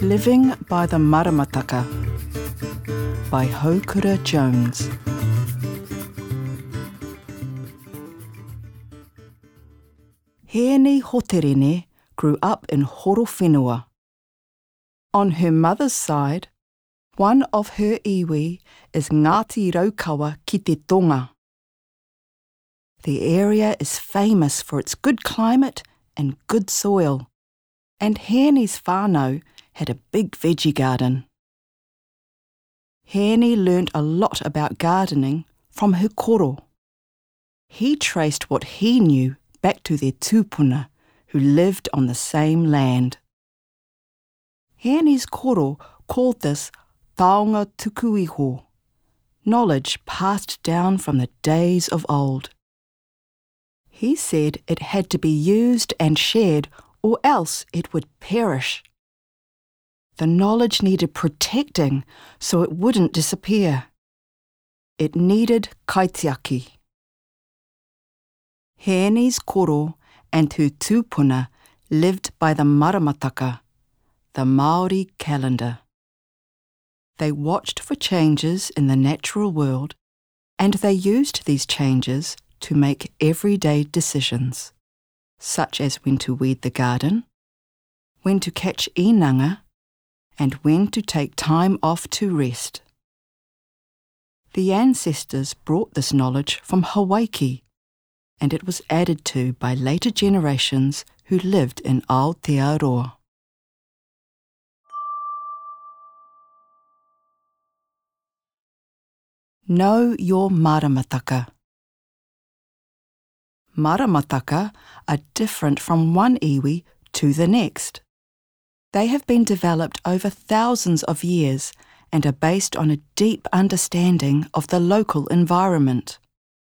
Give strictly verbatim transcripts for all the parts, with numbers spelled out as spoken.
Living by the Maramataka by Hokura Jones. Heini Hoterene grew up in Horowhenua. On her mother's side, one of her iwi is Ngāti Raukawa ki te Tonga. The area is famous for its good climate and good soil, and Heini's whānau had a big veggie garden. Heini learnt a lot about gardening from her koro. He traced what he knew back to their tūpuna who lived on the same land. Heini's koro called this taonga tukuiho, knowledge passed down from the days of old. He said it had to be used and shared or else it would perish. The knowledge needed protecting so it wouldn't disappear. It needed kaitiaki. Heini's koro and her tūpuna lived by the Maramataka, the Māori calendar. They watched for changes in the natural world, and they used these changes to make everyday decisions, such as when to weed the garden, when to catch inanga, and when to take time off to rest. The ancestors brought this knowledge from Hawaii, and it was added to by later generations who lived in Aotearoa. Know your Maramataka. Maramataka are different from one iwi to the next. They have been developed over thousands of years and are based on a deep understanding of the local environment.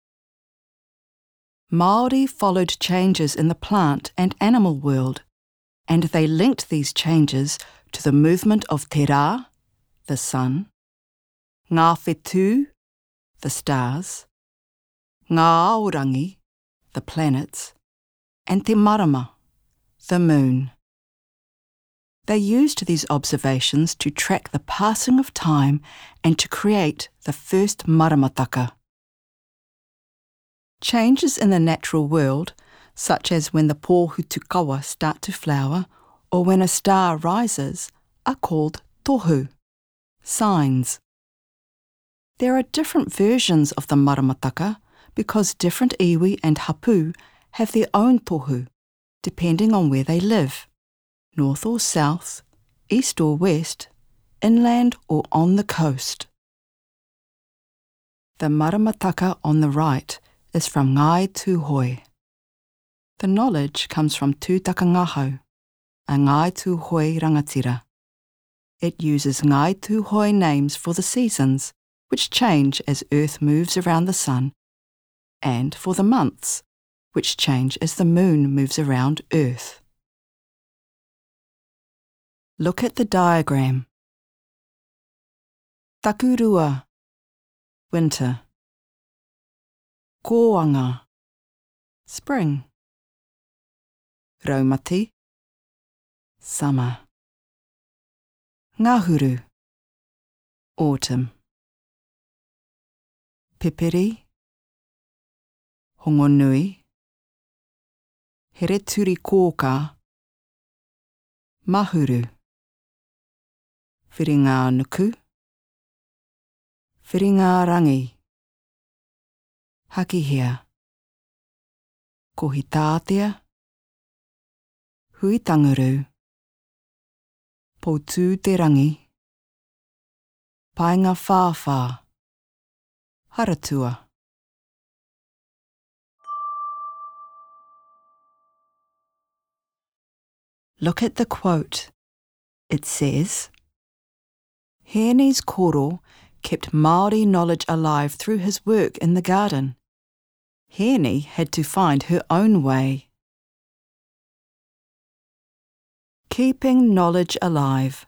Māori followed changes in the plant and animal world, and they linked these changes to the movement of te rā, the sun, ngā whetū, the stars, ngā aorangi, the planets, and te marama, the moon. They used these observations to track the passing of time and to create the first Maramataka. Changes in the natural world, such as when the pōhutukawa start to flower or when a star rises, are called tohu, signs. There are different versions of the Maramataka because different iwi and hapu have their own tohu, depending on where they live, north or south, east or west, inland or on the coast. The Maramataka on the right is from Ngai Tūhoi. The knowledge comes from Tūtaka Ngahau, a Ngai Tūhoi rangatira. It uses Ngai Tūhoi names for the seasons, which change as Earth moves around the sun, and for the months, which change as the moon moves around Earth. Look at the diagram. Takurua, winter. Kōanga, spring. Raumati, summer. Ngahuru, autumn. Pipiri, hongonui. Hereturi kōka, mahuru. Whiringā nuku, whiringā rangi. Hakihea, kohitātea, huitanguru, pōtū te rangi, painga whāwhā, haratua. Look at the quote. It says, Heini's koro kept Māori knowledge alive through his work in the garden. Heini had to find her own way. Keeping knowledge alive.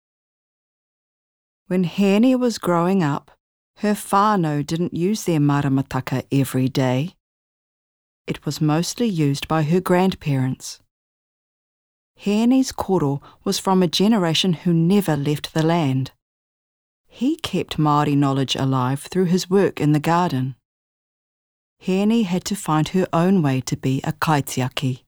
When Heini was growing up, her whānau didn't use their Maramataka every day. It was mostly used by her grandparents. Heaney's koro was from a generation who never left the land. He kept Māori knowledge alive through his work in the garden. Heaney had to find her own way to be a kaitiaki.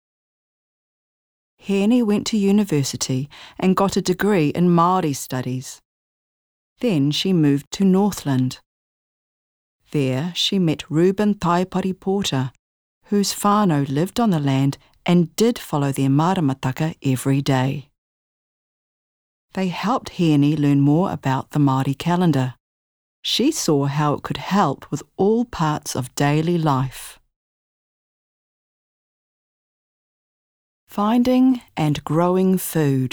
Heaney went to university and got a degree in Māori studies. Then she moved to Northland. There she met Reuben Taipari Porter, whose whānau lived on the land and did follow their maramataka every day. They helped Heaney learn more about the Māori calendar. She saw how it could help with all parts of daily life. Finding and growing food.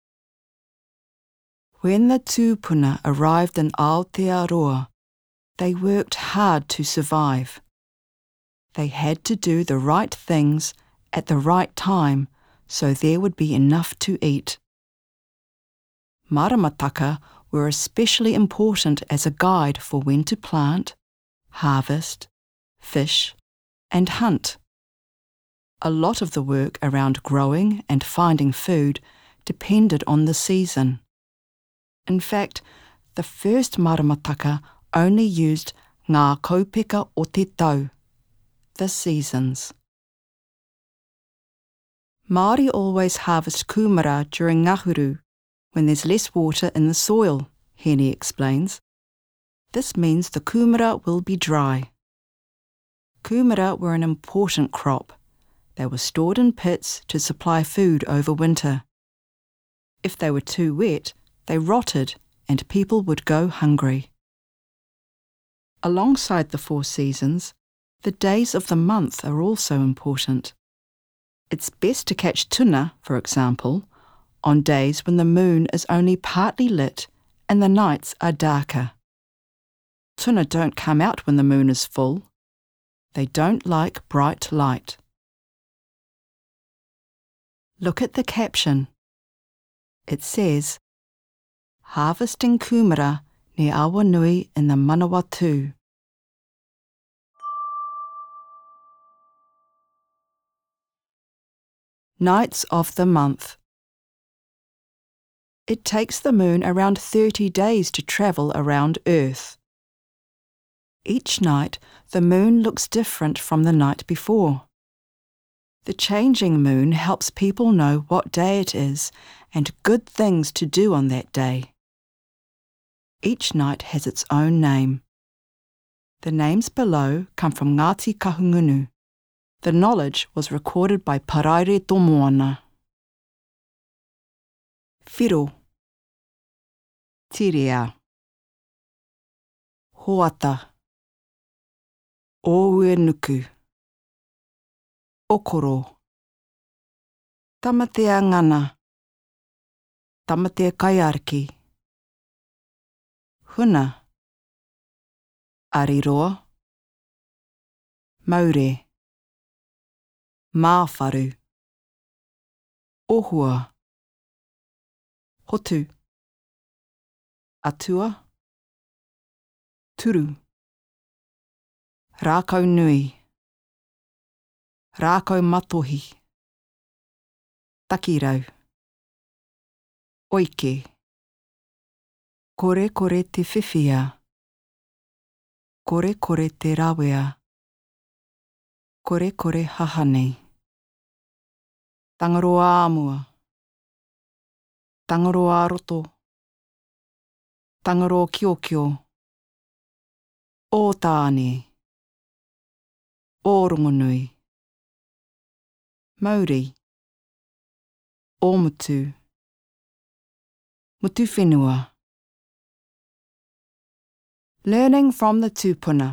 When the tūpuna arrived in Aotearoa, they worked hard to survive. They had to do the right things at the right time so there would be enough to eat. Maramataka were especially important as a guide for when to plant, harvest, fish, and hunt. A lot of the work around growing and finding food depended on the season. In fact, the first maramataka only used ngā kaupeka o te tau, the seasons. Māori always harvest kumara during ngahuru, when there's less water in the soil, Heaney explains. This means the kumara will be dry. Kumara were an important crop. They were stored in pits to supply food over winter. If they were too wet, they rotted and people would go hungry. Alongside the four seasons, the days of the month are also important. It's best to catch tuna, for example, on days when the moon is only partly lit and the nights are darker. Tuna don't come out when the moon is full. They don't like bright light. Look at the caption. It says, Harvesting kumara ne Awanui in the Manawatu. Nights of the month. It takes the moon around thirty days to travel around Earth. Each night, the moon looks different from the night before. The changing moon helps people know what day it is and good things to do on that day. Each night has its own name. The names below come from Ngāti Kahungunu. The knowledge was recorded by Paraire Tomoana. Whiro, Tirea, Hoata, Ōuenuku, Okoro, Tamatea ngana, Tamatea kaiariki, Huna, Ariroa, Maure, Māwharu, Ohua, Hotu, Atua, Turu, Rākau nui, Rākau matohi, Takirau, Oike, Kore kore te whiwhia, Kore kore te rawea, Kore kore hahane, Tangaroa amua, Tangaroa roto, Tangaroa kiokio, O tāne, O rongonui, Mauri, O mutu, Mutu whenua. Learning from the tūpuna.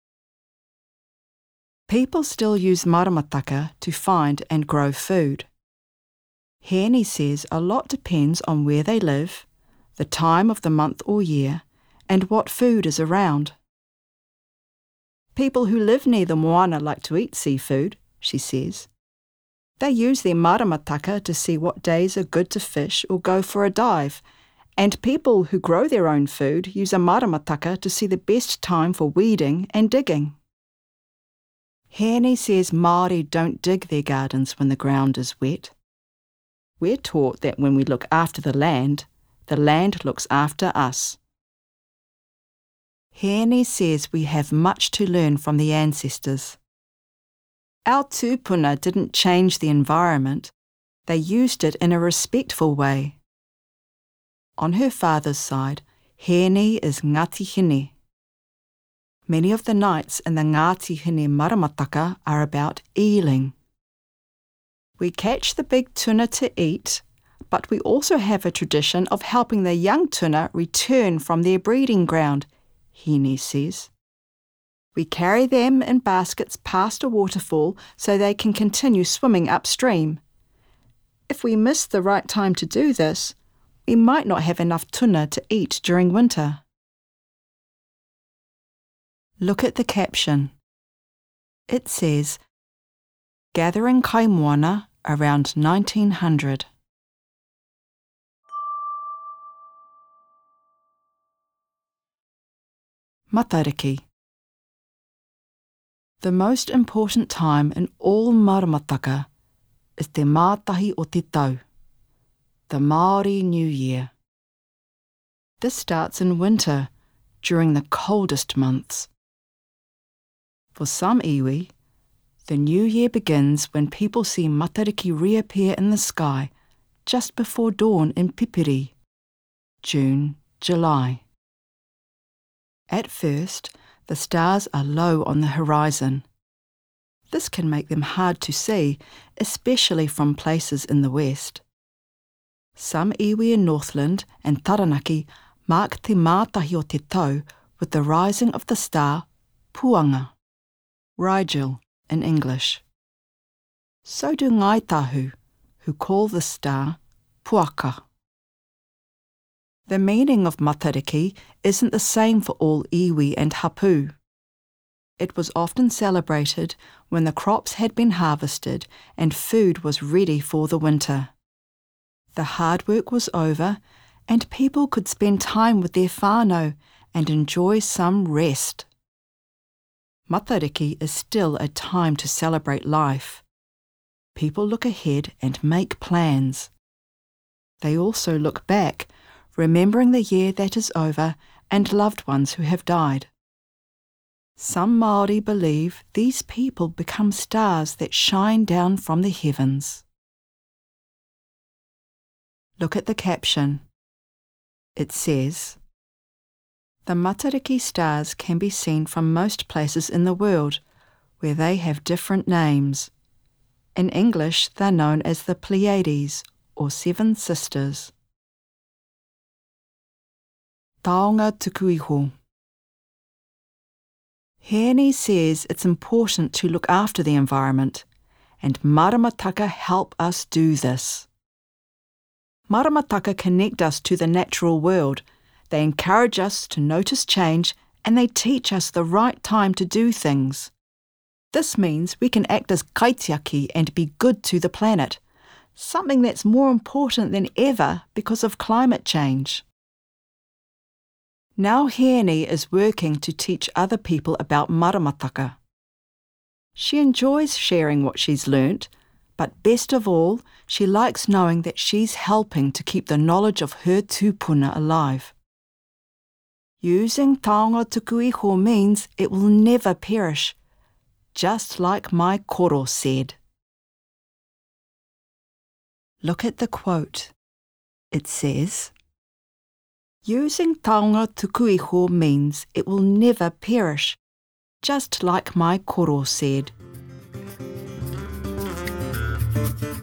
People still use maramataka to find and grow food. Heaney says a lot depends on where they live, the time of the month or year, and what food is around. People who live near the moana like to eat seafood, she says. They use their maramataka to see what days are good to fish or go for a dive, and people who grow their own food use a maramataka to see the best time for weeding and digging. Heaney says Māori don't dig their gardens when the ground is wet. We're taught that when we look after the land, the land looks after us. Heaney says we have much to learn from the ancestors. Our tūpuna didn't change the environment, they used it in a respectful way. On her father's side, Heaney is Ngāti Hine. Many of the nights in the Ngāti Hine maramataka are about eeling. We catch the big tuna to eat, but we also have a tradition of helping the young tuna return from their breeding ground, Heaney says. We carry them in baskets past a waterfall so they can continue swimming upstream. If we miss the right time to do this, we might not have enough tuna to eat during winter. Look at the caption. It says, Gathering Kaimoana around nineteen hundred. Matariki. The most important time in all maramataka is te mātahi o te tau, the Māori New Year. This starts in winter, during the coldest months. For some iwi, the New Year begins when people see Matariki reappear in the sky just before dawn in Pipiri, June, July. At first, the stars are low on the horizon. This can make them hard to see, especially from places in the west. Some iwi in Northland and Taranaki mark te mātahi o te tau with the rising of the star Puanga, Rigel in English. So do Ngaitahu, who call the star Puaka. The meaning of Matariki isn't the same for all iwi and hapu. It was often celebrated when the crops had been harvested and food was ready for the winter. The hard work was over and people could spend time with their whānau and enjoy some rest. Matariki is still a time to celebrate life. People look ahead and make plans. They also look back, remembering the year that is over and loved ones who have died. Some Māori believe these people become stars that shine down from the heavens. Look at the caption. It says, The Matariki stars can be seen from most places in the world, where they have different names. In English, they're known as the Pleiades, or Seven Sisters. Taonga tukuiho. Heaney says it's important to look after the environment, and maramataka help us do this. Maramataka connect us to the natural world. They encourage us to notice change and they teach us the right time to do things. This means we can act as kaitiaki and be good to the planet, something that's more important than ever because of climate change. Now Heaney is working to teach other people about maramataka. She enjoys sharing what she's learnt, but best of all, she likes knowing that she's helping to keep the knowledge of her tūpuna alive. Using taonga tukuiho means it will never perish, just like my koro said. Look at the quote. It says, Using taonga tukuiho means it will never perish, just like my koro said.